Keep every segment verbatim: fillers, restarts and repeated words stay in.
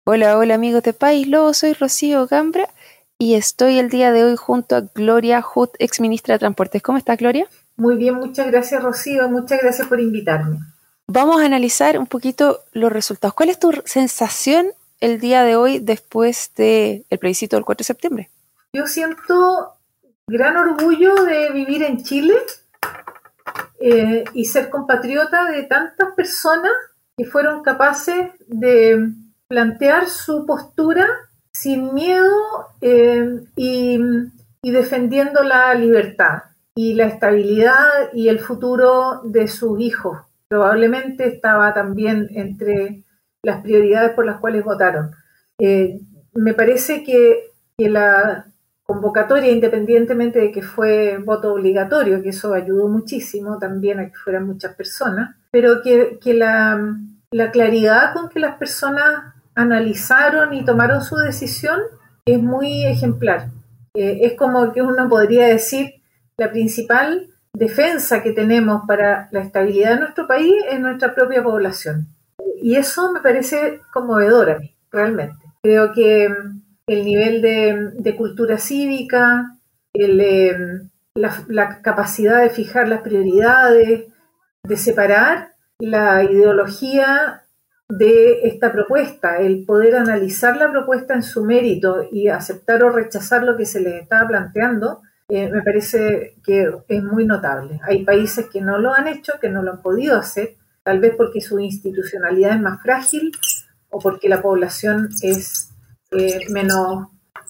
Hola, hola amigos de País Lobo, soy Rocío Gambra y estoy el día de hoy junto a Gloria Hood, ex ministra de Transportes. ¿Cómo estás, Gloria? Muy bien, muchas gracias, Rocío, muchas gracias por invitarme. Vamos a analizar un poquito los resultados. ¿Cuál es tu sensación el día de hoy después del plebiscito del cuatro de septiembre? Yo siento gran orgullo de vivir en Chile eh, y ser compatriota de tantas personas que fueron capaces de plantear su postura sin miedo eh, y, y defendiendo la libertad y la estabilidad y el futuro de sus hijos. Probablemente estaba también entre las prioridades por las cuales votaron. Eh, me parece que, que la convocatoria, independientemente de que fue voto obligatorio, que eso ayudó muchísimo también a que fueran muchas personas, pero que, que la, la claridad con que las personas analizaron y tomaron su decisión es muy ejemplar. Eh, es como que uno podría decir la principal defensa que tenemos para la estabilidad de nuestro país es nuestra propia población. Y eso me parece conmovedor a mí, realmente. Creo que el nivel de, de cultura cívica, el, eh, la, la capacidad de fijar las prioridades, de separar la ideología de esta propuesta, el poder analizar la propuesta en su mérito y aceptar o rechazar lo que se les estaba planteando, eh, me parece que es muy notable. Hay países que no lo han hecho, que no lo han podido hacer, tal vez porque su institucionalidad es más frágil o porque la población es eh, menos,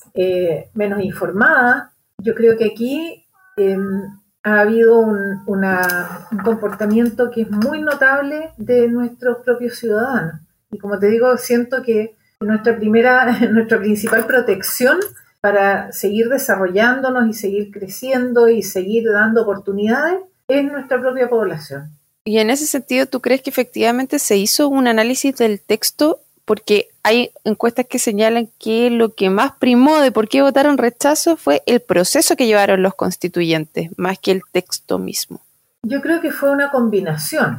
eh, menos informada. Yo creo que aquí eh, ha habido un, una, un comportamiento que es muy notable de nuestros propios ciudadanos. Y como te digo, siento que nuestra primera, nuestra principal protección para seguir desarrollándonos y seguir creciendo y seguir dando oportunidades es nuestra propia población. Y en ese sentido, ¿tú crees que efectivamente se hizo un análisis del texto? Porque hay encuestas que señalan que lo que más primó de por qué votaron rechazo fue el proceso que llevaron los constituyentes, más que el texto mismo. Yo creo que fue una combinación.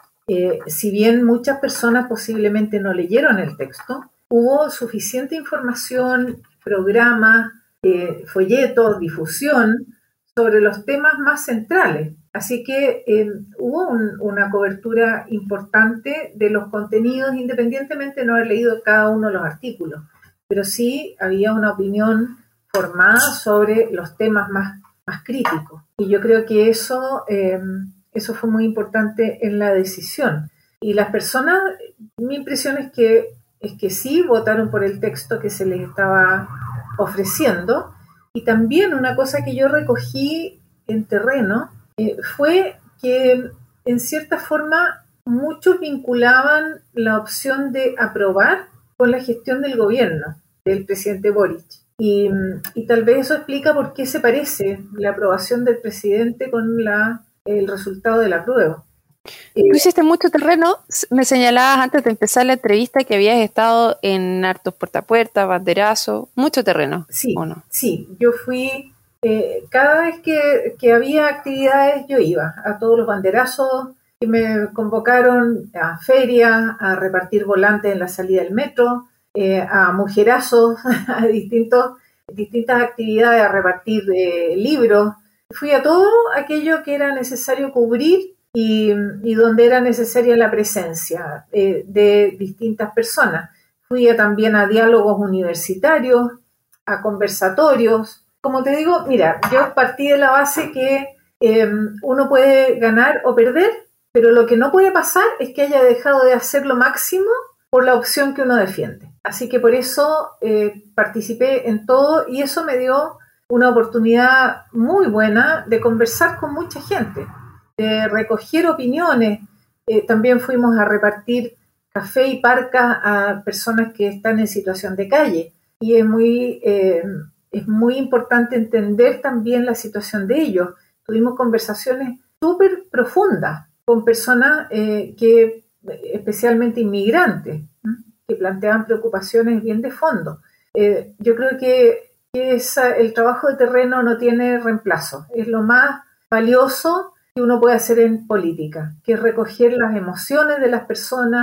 Eh, si bien muchas personas posiblemente no leyeron el texto, hubo suficiente información, programas, eh, folletos, difusión sobre los temas más centrales. Así que eh, hubo un, una cobertura importante de los contenidos, independientemente de no haber leído cada uno de los artículos, pero sí había una opinión formada sobre los temas más, más críticos. Y yo creo que eso, eh, eso fue muy importante en la decisión. Y las personas, mi impresión es que, es que sí votaron por el texto que se les estaba ofreciendo. Y también una cosa que yo recogí en terreno eh, fue que en cierta forma muchos vinculaban la opción de aprobar con la gestión del gobierno del presidente Boric. Y, y tal vez eso explica por qué se parece la aprobación del presidente con la, el resultado de la prueba. Tú hiciste mucho terreno, me señalabas antes de empezar la entrevista que habías estado en hartos puerta a puerta, banderazo, mucho terreno, Sí, ¿o no? sí, yo fui, eh, cada vez que, que había actividades yo iba a todos los banderazos que me convocaron, a ferias, a repartir volantes en la salida del metro, eh, a mujerazos, a distintos, distintas actividades, a repartir eh, libros. Fui a todo aquello que era necesario cubrir y, y donde era necesaria la presencia eh, de distintas personas. Fui a, también a diálogos universitarios, a conversatorios. Como te digo, mira, yo partí de la base que eh, uno puede ganar o perder, pero lo que no puede pasar es que haya dejado de hacer lo máximo por la opción que uno defiende. Así que por eso eh, participé en todo y eso me dio una oportunidad muy buena de conversar con mucha gente, de recoger opiniones. Eh, también fuimos a repartir café y parca a personas que están en situación de calle y es muy, eh, es muy importante entender también la situación de ellos. Tuvimos conversaciones súper profundas con personas eh, que, especialmente inmigrantes, ¿eh? que planteaban preocupaciones bien de fondo. Eh, yo creo que, que esa, el trabajo de terreno no tiene reemplazo, es lo más valioso que uno puede hacer en política, que es recoger las emociones de las personas,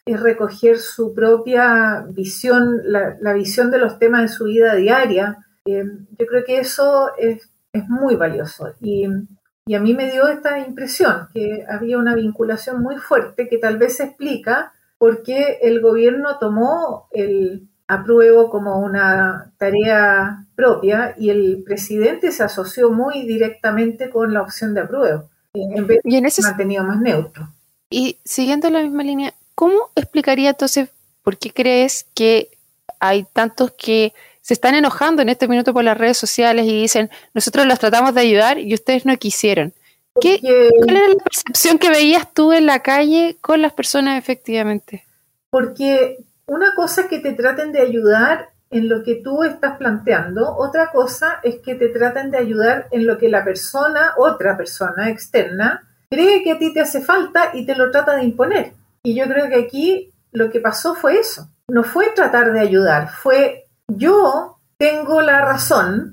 es recoger su propia visión, la, la visión de los temas de su vida diaria. Eh, yo creo que eso es, es muy valioso. Y, y a mí me dio esta impresión, que había una vinculación muy fuerte que tal vez se explica por qué el gobierno tomó el apruebo como una tarea propia y el presidente se asoció muy directamente con la opción de apruebo, en vez de ser mantenido más neutro. Y siguiendo la misma línea, ¿cómo explicaría entonces por qué crees que hay tantos que se están enojando en este minuto por las redes sociales y dicen, nosotros los tratamos de ayudar y ustedes no quisieron? ¿Qué, ¿Cuál era la percepción que veías tú en la calle con las personas efectivamente? Porque una cosa es que te traten de ayudar en lo que tú estás planteando, otra cosa es que te traten de ayudar en lo que la persona, otra persona externa, cree que a ti te hace falta y te lo trata de imponer. Y yo creo que aquí lo que pasó fue eso. No fue tratar de ayudar, fue yo tengo la razón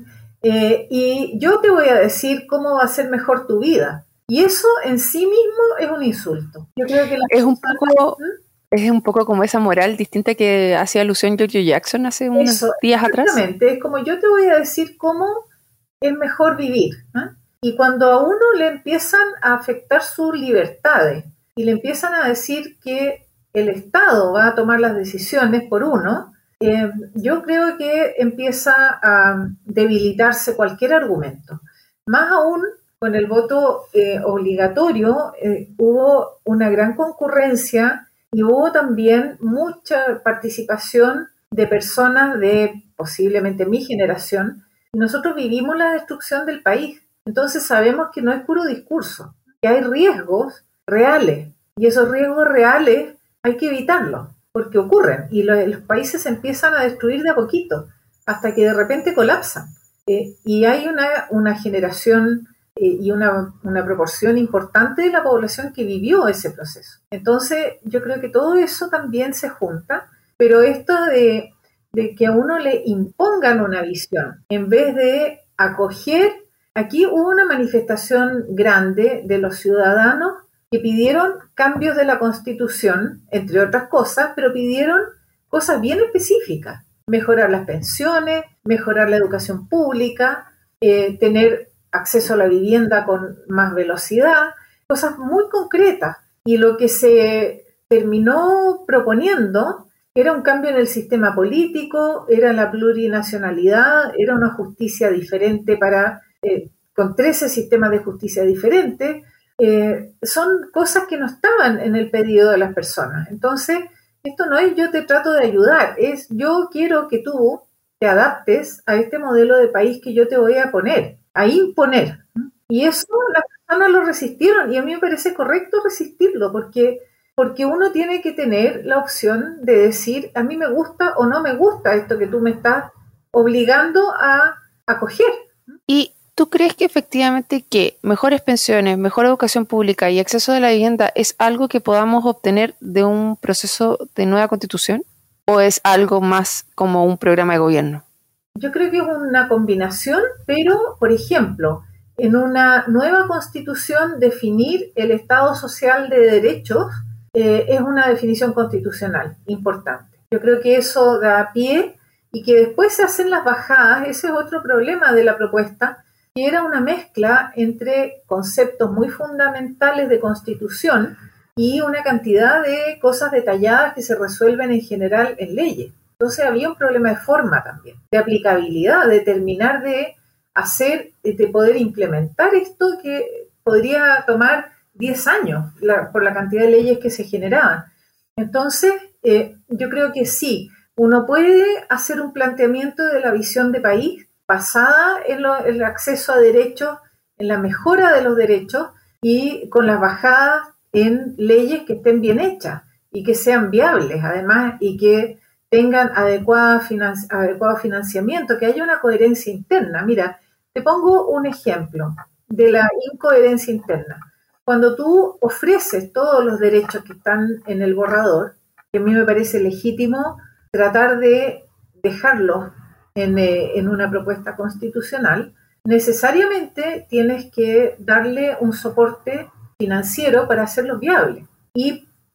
eh, y yo te voy a decir cómo va a ser mejor tu vida. Y eso en sí mismo es un insulto. Yo creo que la es un persona, poco... ¿Mm? Es un poco como esa moral distinta que hacía alusión George Jackson hace unos Eso, días atrás. Exactamente, es como yo te voy a decir cómo es mejor vivir, ¿eh? Y cuando a uno le empiezan a afectar sus libertades y le empiezan a decir que el Estado va a tomar las decisiones por uno, eh, yo creo que empieza a debilitarse cualquier argumento. Más aún con el voto eh, obligatorio eh, hubo una gran concurrencia y hubo también mucha participación de personas de posiblemente mi generación. Nosotros vivimos la destrucción del país, entonces sabemos que no es puro discurso, que hay riesgos reales y esos riesgos reales hay que evitarlos porque ocurren y los, los países se empiezan a destruir de a poquito hasta que de repente colapsan. Eh, y hay una, una generación eh, y una, una proporción importante de la población que vivió ese proceso. Entonces yo creo que todo eso también se junta, pero esto de, de que a uno le impongan una visión en vez de acoger, aquí hubo una manifestación grande de los ciudadanos que pidieron cambios de la Constitución, entre otras cosas, pero pidieron cosas bien específicas, mejorar las pensiones, mejorar la educación pública, eh, tener acceso a la vivienda con más velocidad, cosas muy concretas. Y lo que se terminó proponiendo era un cambio en el sistema político, era la plurinacionalidad, era una justicia diferente para, eh, con trece sistemas de justicia diferentes. Eh, son cosas que no estaban en el pedido de las personas. Entonces, esto no es yo te trato de ayudar, es yo quiero que tú te adaptes a este modelo de país que yo te voy a poner, a imponer. Y eso las personas lo resistieron y a mí me parece correcto resistirlo porque, porque uno tiene que tener la opción de decir a mí me gusta o no me gusta esto que tú me estás obligando a acoger. Y ¿tú crees que efectivamente que mejores pensiones, mejor educación pública y acceso a la vivienda es algo que podamos obtener de un proceso de nueva constitución? ¿O es algo más como un programa de gobierno? Yo creo que es una combinación, pero, por ejemplo, en una nueva constitución definir el Estado social de derechos eh, es una definición constitucional importante. Yo creo que eso da pie y que después se hacen las bajadas, ese es otro problema de la propuesta, que era una mezcla entre conceptos muy fundamentales de constitución y una cantidad de cosas detalladas que se resuelven en general en leyes. Entonces había un problema de forma también, de aplicabilidad, de terminar de hacer, de poder implementar esto que podría tomar diez años la, por la cantidad de leyes que se generaban. Entonces, eh, yo creo que sí, uno puede hacer un planteamiento de la visión de país basada en, lo, en el acceso a derechos, en la mejora de los derechos y con las bajadas en leyes que estén bien hechas y que sean viables además y que tengan adecuada financi- adecuado financiamiento, que haya una coherencia interna. Mira, te pongo un ejemplo de la incoherencia interna. Cuando tú ofreces todos los derechos que están en el borrador, que a mí me parece legítimo tratar de dejarlos en, eh, en una propuesta constitucional, necesariamente tienes que darle un soporte financiero para hacerlos viables. Y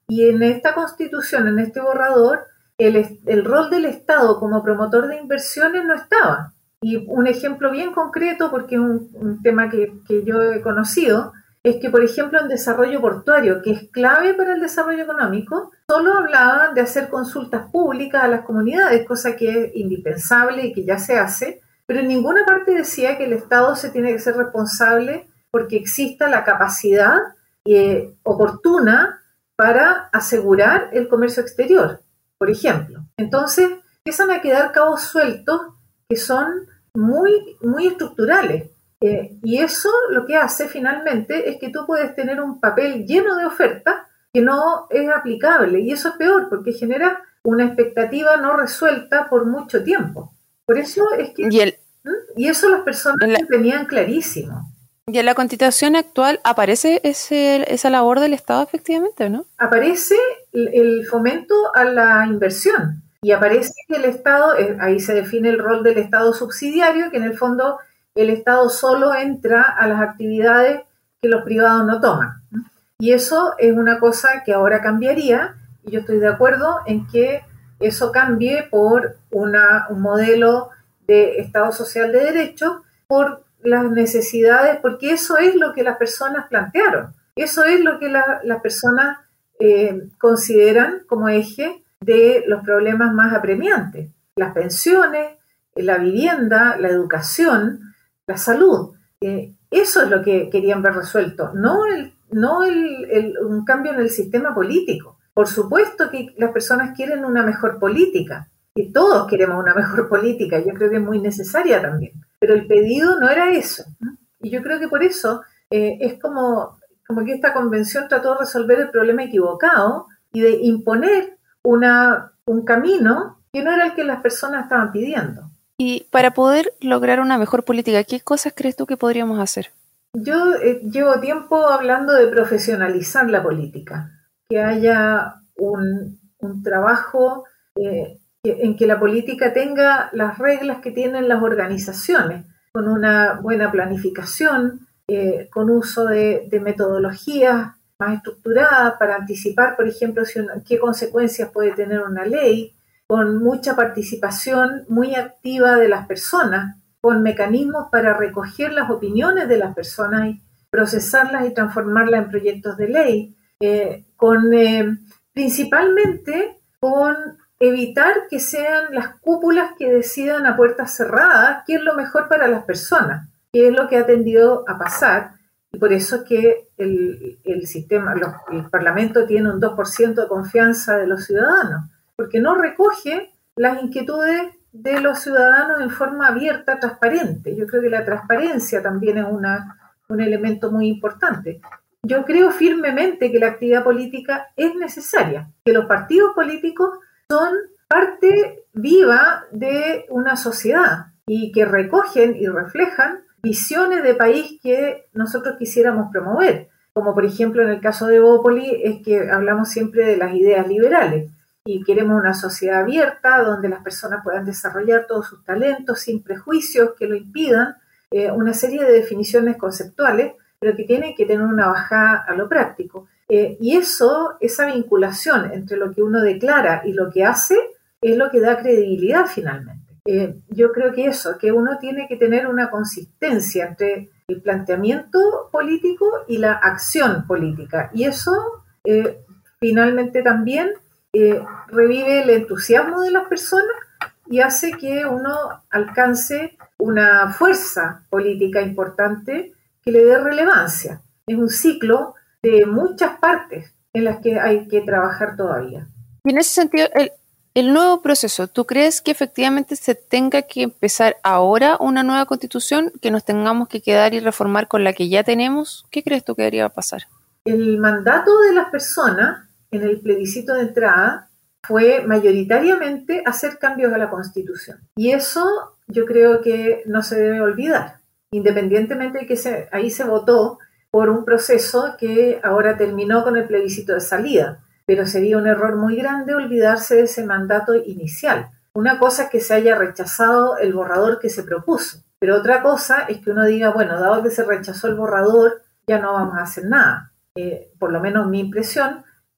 Y en esta constitución, en este borrador, el, el rol del Estado como promotor de inversiones no estaba. Y un ejemplo bien concreto, porque es un, un tema que, que yo he conocido, es que, por ejemplo, en desarrollo portuario, que es clave para el desarrollo económico, solo hablaban de hacer consultas públicas a las comunidades, cosa que es indispensable y que ya se hace, pero en ninguna parte decía que el Estado se tiene que ser responsable porque exista la capacidad eh, oportuna para asegurar el comercio exterior, por ejemplo. Entonces, empiezan a quedar cabos sueltos que son muy, muy estructurales. Eh, y eso lo que hace finalmente es que tú puedes tener un papel lleno de ofertas que no es aplicable. Y eso es peor porque genera una expectativa no resuelta por mucho tiempo. Por eso es que... Y, el, ¿Mm? y eso las personas la, lo tenían clarísimo. Y en la Constitución actual aparece ese, esa labor del Estado efectivamente, ¿no? Aparece el, el fomento a la inversión y aparece que el Estado, eh, ahí se define el rol del Estado subsidiario, que en el fondo el Estado solo entra a las actividades que los privados no toman. Y eso es una cosa que ahora cambiaría, y yo estoy de acuerdo en que eso cambie por una, un modelo de Estado social de derecho, por las necesidades, porque eso es lo que las personas plantearon, eso es lo que la, las personas eh, consideran como eje de los problemas más apremiantes, las pensiones, la vivienda, la educación, la salud. Eh, eso es lo que querían ver resuelto, no, el, no el, el, un cambio en el sistema político. Por supuesto que las personas quieren una mejor política, y todos queremos una mejor política, yo creo que es muy necesaria también, pero el pedido no era eso, ¿no? Y yo creo que por eso eh, es como, como que esta convención trató de resolver el problema equivocado y de imponer una, un camino que no era el que las personas estaban pidiendo. Y para poder lograr una mejor política, ¿qué cosas crees tú que podríamos hacer? Yo eh, llevo tiempo hablando de profesionalizar la política, que haya un, un trabajo eh, que, en que la política tenga las reglas que tienen las organizaciones, con una buena planificación, eh, con uso de, de metodologías más estructuradas para anticipar, por ejemplo, si una, qué consecuencias puede tener una ley, con mucha participación muy activa de las personas, con mecanismos para recoger las opiniones de las personas y procesarlas y transformarlas en proyectos de ley, eh, con eh, principalmente con evitar que sean las cúpulas que decidan a puertas cerradas qué es lo mejor para las personas, qué es lo que ha tendido a pasar, y por eso es que el, el sistema, los, el Parlamento tiene un dos por ciento de confianza de los ciudadanos, porque no recoge las inquietudes de los ciudadanos en forma abierta, transparente. Yo creo que la transparencia también es una, un elemento muy importante. Yo creo firmemente que la actividad política es necesaria, que los partidos políticos son parte viva de una sociedad y que recogen y reflejan visiones de país que nosotros quisiéramos promover, como por ejemplo en el caso de Evópoli es que hablamos siempre de las ideas liberales y queremos una sociedad abierta donde las personas puedan desarrollar todos sus talentos sin prejuicios que lo impidan, eh, una serie de definiciones conceptuales, pero que tienen que tener una bajada a lo práctico. Eh, y eso, esa vinculación entre lo que uno declara y lo que hace, es lo que da credibilidad finalmente. Eh, yo creo que eso, que uno tiene que tener una consistencia entre el planteamiento político y la acción política. Y eso, eh, finalmente también, eh, revive el entusiasmo de las personas y hace que uno alcance una fuerza política importante que le dé relevancia. Es un ciclo de muchas partes en las que hay que trabajar todavía. Y en ese sentido, el, el nuevo proceso, ¿tú crees que efectivamente se tenga que empezar ahora una nueva constitución, que nos tengamos que quedar y reformar con la que ya tenemos? ¿Qué crees tú que debería pasar? El mandato de las personas en el plebiscito de entrada fue mayoritariamente hacer cambios a la Constitución. Y eso yo creo que no se debe olvidar, independientemente de que se, ahí se votó por un proceso que ahora terminó con el plebiscito de salida, pero sería un error muy grande olvidarse de ese mandato inicial. Una cosa es que se haya rechazado el borrador que se propuso, pero otra cosa es que uno diga, bueno, dado que se rechazó el borrador, ya no vamos a hacer nada. Eh, por lo menos mi impresión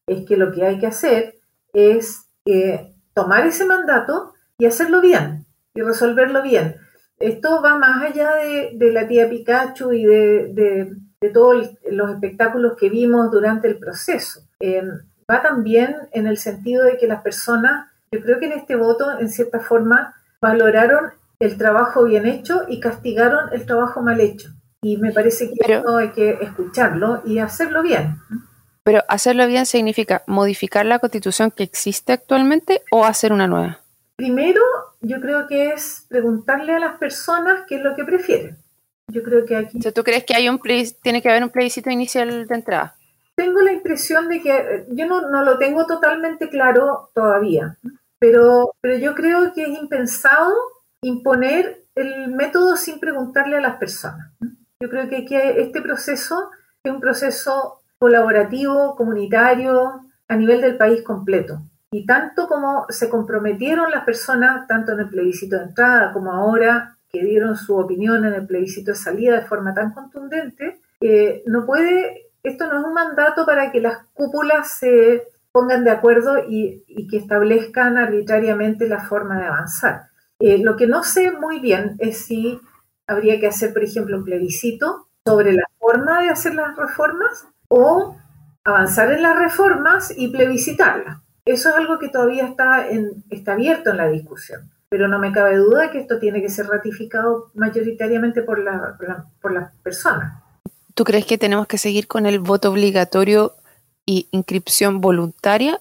es que lo que hay que hacer es eh, tomar ese mandato y hacerlo bien, y resolverlo bien. Esto va más allá de, de la tía Pikachu y de, de, de todos los espectáculos que vimos durante el proceso. Eh, va también en el sentido de que las personas, yo creo que en este voto, en cierta forma, valoraron el trabajo bien hecho y castigaron el trabajo mal hecho. Y me parece que pero, esto hay que escucharlo y hacerlo bien. Pero hacerlo bien significa modificar la Constitución que existe actualmente o hacer una nueva. Primero, yo creo que es preguntarle a las personas qué es lo que prefieren. Yo creo que aquí... O sea, ¿tú crees que hay un plebis- tiene que haber un plebiscito inicial de entrada? Tengo la impresión de que, yo no, no lo tengo totalmente claro todavía, pero, pero yo creo que es impensado imponer el método sin preguntarle a las personas. Yo creo que, que este proceso es un proceso colaborativo, comunitario, a nivel del país completo. Y tanto como se comprometieron las personas, tanto en el plebiscito de entrada como ahora, que dieron su opinión en el plebiscito de salida de forma tan contundente, eh, no puede, esto no es un mandato para que las cúpulas se pongan de acuerdo y, y que establezcan arbitrariamente la forma de avanzar. Eh, lo que no sé muy bien es si habría que hacer, por ejemplo, un plebiscito sobre la forma de hacer las reformas o avanzar en las reformas y plebiscitarlas. Eso es algo que todavía está, en, está abierto en la discusión, pero no me cabe duda de que esto tiene que ser ratificado mayoritariamente por, la, por, la, por las personas. ¿Tú crees que tenemos que seguir con el voto obligatorio y inscripción voluntaria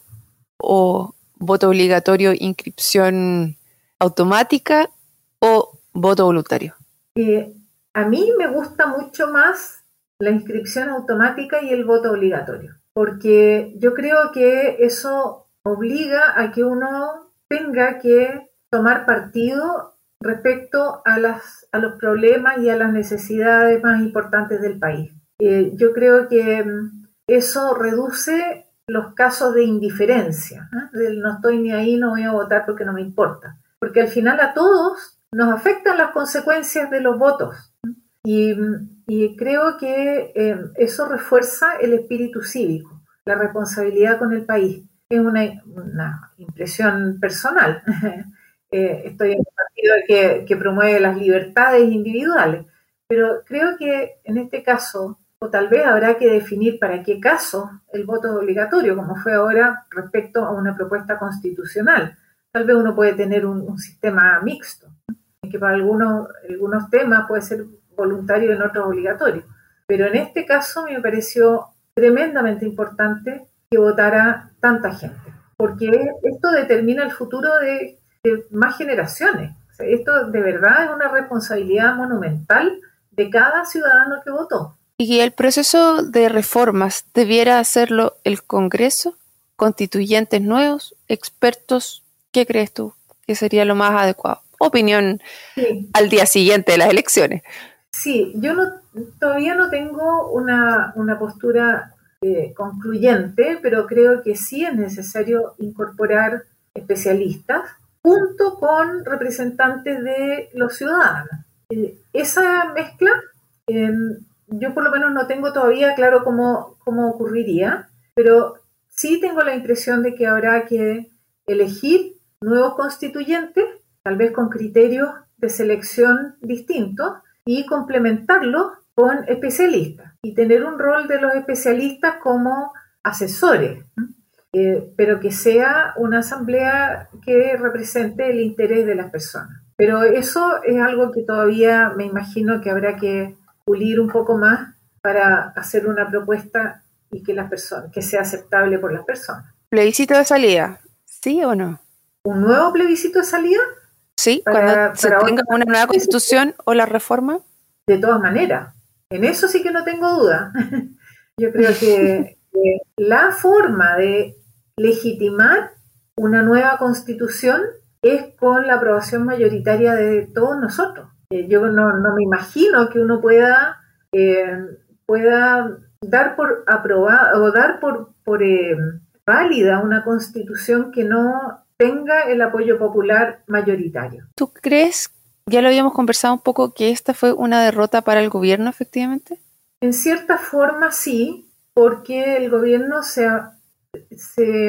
o voto obligatorio, inscripción automática o voto voluntario? Eh, a mí me gusta mucho más la inscripción automática y el voto obligatorio, porque yo creo que eso obliga a que uno tenga que tomar partido respecto a, las, a los problemas y a las necesidades más importantes del país. Eh, yo creo que eso reduce los casos de indiferencia, ¿eh? Del no estoy ni ahí, no voy a votar porque no me importa, porque al final a todos nos afectan las consecuencias de los votos. Y, y creo que eh, eso refuerza el espíritu cívico, la responsabilidad con el país. Es una, una impresión personal. eh, estoy en un partido que, que promueve las libertades individuales, pero creo que en este caso, o tal vez habrá que definir para qué caso el voto es obligatorio, como fue ahora respecto a una propuesta constitucional. Tal vez uno puede tener un, un sistema mixto, que para algunos, algunos temas puede ser voluntario y en otros obligatorio. Pero en este caso me pareció tremendamente importante que votara tanta gente, porque esto determina el futuro de, de más generaciones. O sea, esto de verdad es una responsabilidad monumental de cada ciudadano que votó. ¿Y el proceso de reformas debiera hacerlo el Congreso? ¿Constituyentes nuevos? ¿Expertos? ¿Qué crees tú que sería lo más adecuado? Opinión sí. Al día siguiente de las elecciones. Sí, yo no, todavía no tengo una, una postura eh, concluyente, pero creo que sí es necesario incorporar especialistas junto con representantes de los ciudadanos. Eh, esa mezcla, eh, yo por lo menos no tengo todavía claro cómo, cómo ocurriría, pero sí tengo la impresión de que habrá que elegir nuevos constituyentes, tal vez con criterios de selección distintos, y complementarlo con especialistas y tener un rol de los especialistas como asesores, eh, pero que sea una asamblea que represente el interés de las personas. Pero eso es algo que todavía me imagino que habrá que pulir un poco más para hacer una propuesta y que, las personas, que sea aceptable por las personas. ¿Plebiscito de salida? ¿Sí o no? ¿Un nuevo plebiscito de salida? Sí, para, cuando se para tenga una nueva constitución o la reforma. De todas maneras, en eso sí que no tengo duda. Yo creo que, que la forma de legitimar una nueva constitución es con la aprobación mayoritaria de todos nosotros. Eh, yo no, no me imagino que uno pueda, eh, pueda dar por aprobada o dar por, por eh, válida una constitución que no tenga el apoyo popular mayoritario. ¿Tú crees, ya lo habíamos conversado un poco, que esta fue una derrota para el gobierno efectivamente? En cierta forma sí, porque el gobierno se, se,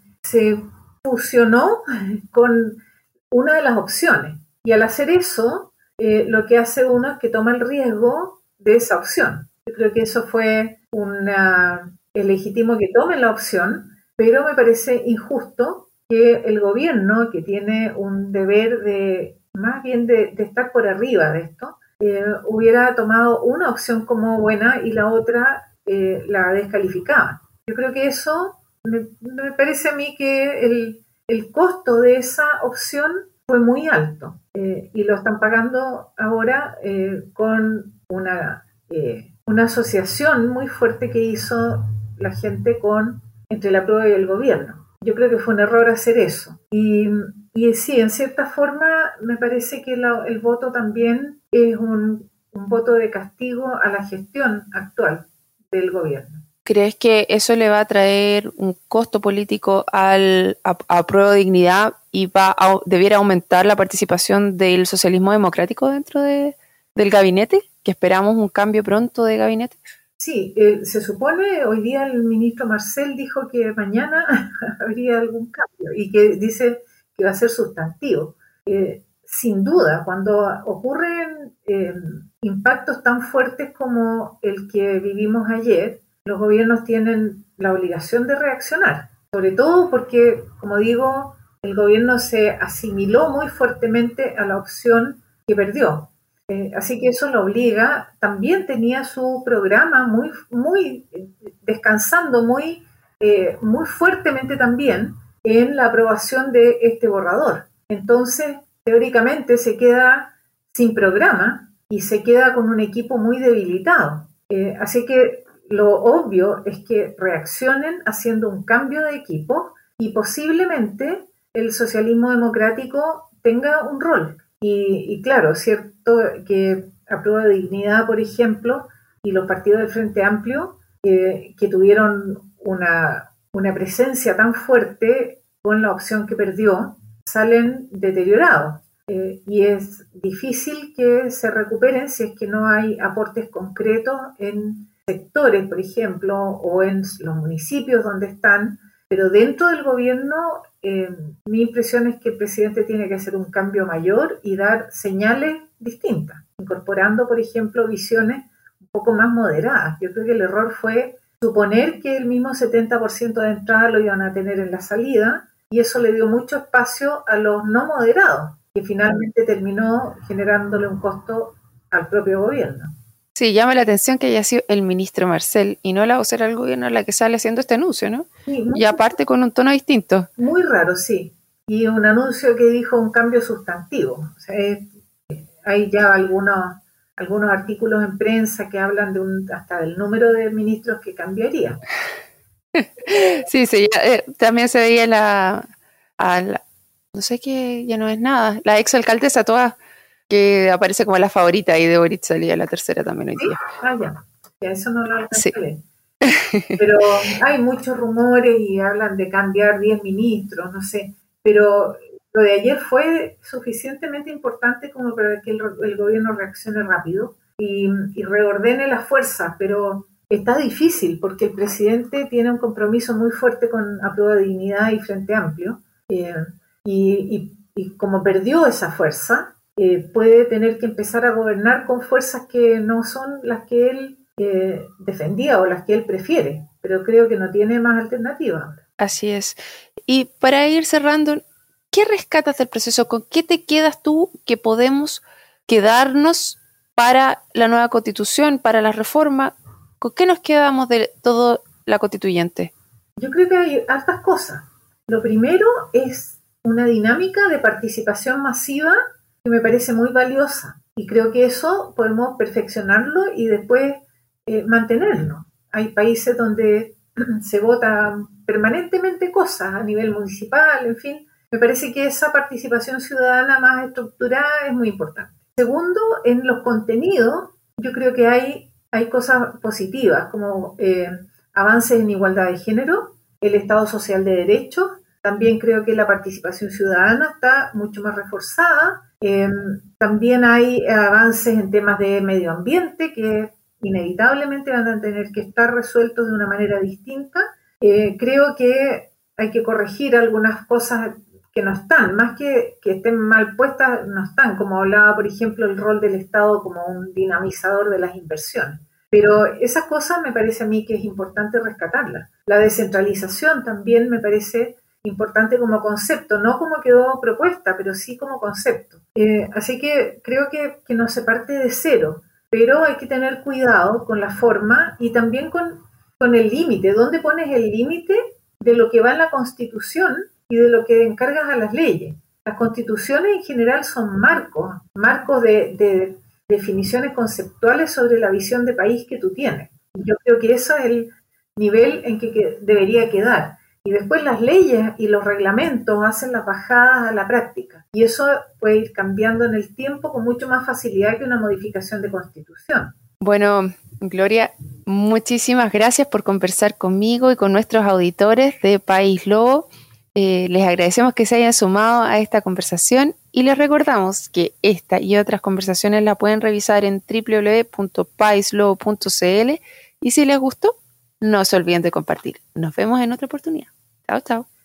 se fusionó con una de las opciones. Y al hacer eso, eh, lo que hace uno es que toma el riesgo de esa opción. Yo creo que eso fue una, es legítimo que tomen la opción, pero me parece injusto que el gobierno, que tiene un deber de, más bien de, de estar por arriba de esto, eh, hubiera tomado una opción como buena y la otra eh, la descalificaba. Yo creo que eso, me, me parece a mí que el, el costo de esa opción fue muy alto eh, y lo están pagando ahora eh, con una, eh, una asociación muy fuerte que hizo la gente con entre la prueba y el gobierno. Yo creo que fue un error hacer eso. Y, y sí, en cierta forma me parece que la, el voto también es un, un voto de castigo a la gestión actual del gobierno. ¿Crees que eso le va a traer un costo político al, a, a Prueba de Dignidad y va a, debiera aumentar la participación del socialismo democrático dentro de, del gabinete? ¿Que esperamos un cambio pronto de gabinete? Sí, eh, se supone, hoy día el ministro Marcel dijo que mañana habría algún cambio y que dice que va a ser sustantivo. Eh, sin duda, cuando ocurren eh, impactos tan fuertes como el que vivimos ayer, los gobiernos tienen la obligación de reaccionar, sobre todo porque, como digo, el gobierno se asimiló muy fuertemente a la opción que perdió. Eh, así que eso lo obliga. También tenía su programa muy, muy descansando muy, eh, muy fuertemente también en la aprobación de este borrador. Entonces, teóricamente se queda sin programa y se queda con un equipo muy debilitado. Eh, así que lo obvio es que reaccionen haciendo un cambio de equipo y posiblemente el socialismo democrático tenga un rol. Y, y claro, cierto que a Prueba de Dignidad, por ejemplo, y los partidos del Frente Amplio, eh, que tuvieron una, una presencia tan fuerte con la opción que perdió, salen deteriorados. Eh, y es difícil que se recuperen si es que no hay aportes concretos en sectores, por ejemplo, o en los municipios donde están, pero dentro del gobierno eh, mi impresión es que el presidente tiene que hacer un cambio mayor y dar señales distintas, incorporando, por ejemplo, visiones un poco más moderadas. Yo creo que el error fue suponer que el mismo setenta por ciento de entrada lo iban a tener en la salida y eso le dio mucho espacio a los no moderados, que finalmente terminó generándole un costo al propio gobierno. Sí, llama la atención que haya sido el ministro Marcel y no la vocera del gobierno la que sale haciendo este anuncio, ¿no? Sí, muy, y aparte con un tono distinto. Muy raro, sí. Y un anuncio que dijo un cambio sustantivo. O sea, es, hay ya algunos, algunos artículos en prensa que hablan de un hasta del número de ministros que cambiaría. sí, sí, ya, eh, también se veía la, a la, no sé qué, ya no es nada, la ex alcaldesa toda, que aparece como la favorita y de Boric salía la tercera también hoy ¿Sí? día. Ah, ya. Ya eso no lo alcancé Sí. a leer. Pero hay muchos rumores y hablan de cambiar diez ministros, no sé. Pero lo de ayer fue suficientemente importante como para que el, el gobierno reaccione rápido y, y reordene las fuerzas, pero está difícil porque el presidente tiene un compromiso muy fuerte con A Prueba de Dignidad y Frente Amplio eh, y, y, y como perdió esa fuerza, eh, puede tener que empezar a gobernar con fuerzas que no son las que él eh, defendía o las que él prefiere, pero creo que no tiene más alternativa. Así es. Y para ir cerrando, ¿qué rescatas del proceso? ¿Con qué te quedas tú que podemos quedarnos para la nueva constitución, para la reforma? ¿Con qué nos quedamos de todo la constituyente? Yo creo que hay hartas cosas. Lo primero es una dinámica de participación masiva que me parece muy valiosa y creo que eso podemos perfeccionarlo y después eh, mantenerlo. Hay países donde se votan permanentemente cosas a nivel municipal, en fin. Me parece que esa participación ciudadana más estructurada es muy importante. Segundo, en los contenidos, yo creo que hay, hay cosas positivas como eh, avances en igualdad de género, el Estado social de derechos. También creo que la participación ciudadana está mucho más reforzada. Eh, también hay avances en temas de medio ambiente que inevitablemente van a tener que estar resueltos de una manera distinta. Eh, creo que hay que corregir algunas cosas que no están, más que que estén mal puestas, no están, como hablaba, por ejemplo, el rol del Estado como un dinamizador de las inversiones. Pero esas cosas me parece a mí que es importante rescatarlas. La descentralización también me parece importante como concepto, no como quedó propuesta, pero sí como concepto. Eh, así que creo que, que no se parte de cero, pero hay que tener cuidado con la forma y también con, con el límite. ¿Dónde pones el límite de lo que va en la Constitución y de lo que encargas a las leyes? Las constituciones en general son marcos, marcos de, de definiciones conceptuales sobre la visión de país que tú tienes. Yo creo que eso es el nivel en que, que debería quedar. Y después las leyes y los reglamentos hacen las bajadas a la práctica. Y eso puede ir cambiando en el tiempo con mucho más facilidad que una modificación de constitución. Bueno, Gloria, muchísimas gracias por conversar conmigo y con nuestros auditores de País Lobo. Eh, les agradecemos que se hayan sumado a esta conversación y les recordamos que esta y otras conversaciones la pueden revisar en doble u doble u doble u punto paislobo punto c l y si les gustó, no se olviden de compartir. Nos vemos en otra oportunidad. Chao, chao.